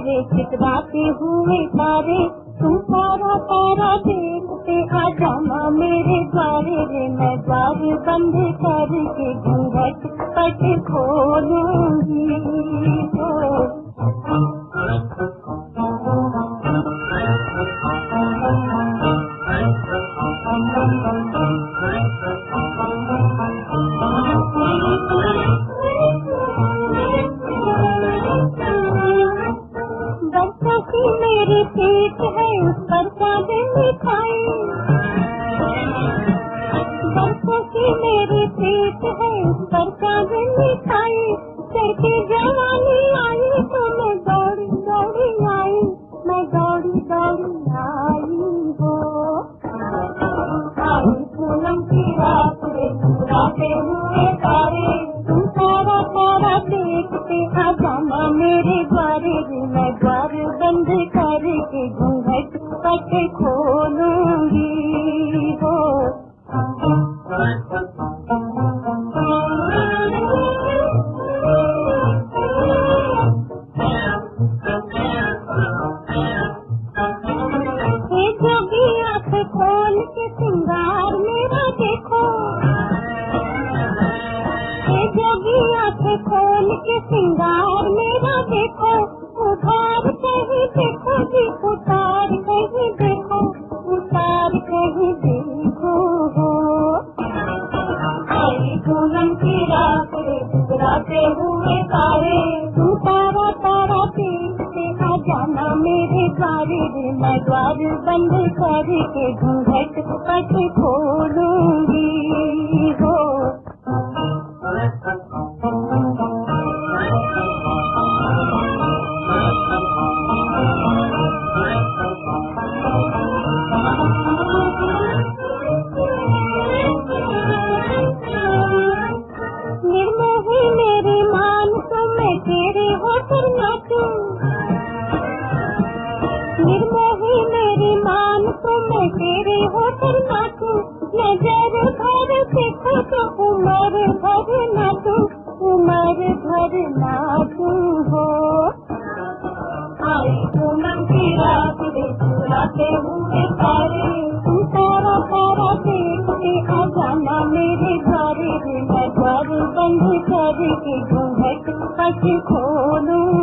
मेरे चितराते हुए तारे, तुम तारा तारा देखते आ जाना मेरे द्वारे रे। मैं द्वार बंद करके घूंघट पट खोलूंगी बरसों की मेरी पीठ है उस पर चादर बिछाई, बरसों की मेरी पीठ है उस पर चादर बिछाई। चढ़ती जवानी आई तो मैं दौड़ी दौड़ी आई, मैं दौड़ी दौड़ी आई हो। आई पूनम की रात रे राते हुए तारे, तुम तारा तारा देखते आ जाना मेरे द्वारे रे। मैं द्वार बंद करके घूंघट पट खोलूंगी हो। जोगी आँख खोल के सिंगार मेरा देखो, जोगी आँख खोल के सिंगार मेरा देखो। उतार कहीं देखो जी, उतार कहीं देखो, उतार कहीं देखो हो। आई पूनम की रात रे राते हुए तारे, तू तारा तारा देखते आ जाना मेरे द्वारे रे। मैं द्वार बंद करके घूंघट पट खोलूंगी हो। निर्मोही मेरी मान तो मैं तेरे होकर नाचूं, निर्मोही मेरी मान तो मैं तेरे होकर नाचूं। नजर भर देखो तो उम्र भर नाचूं, उम्र भर नाचूं हो। आई पूनम की रात रे राते हुए तारे, तुम तारा तारा देखते आ जाना मेरे द्वारे रे। मैं द्वार बंद करके घूंघट पट खोलूं